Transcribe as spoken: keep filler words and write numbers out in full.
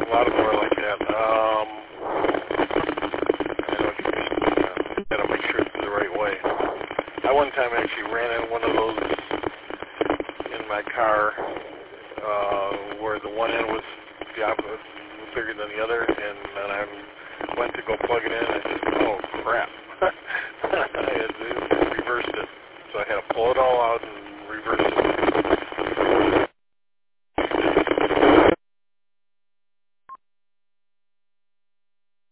a lot of them are like that. Um, I know what you mean. Uh, gotta make sure it's the right way. I one time actually ran in one of those in my car, uh, where the one end was the opposite, bigger than the other, and then I went to go plug it in, and I said, oh crap. I had reversed it. So I had to pull it all out and reverse it.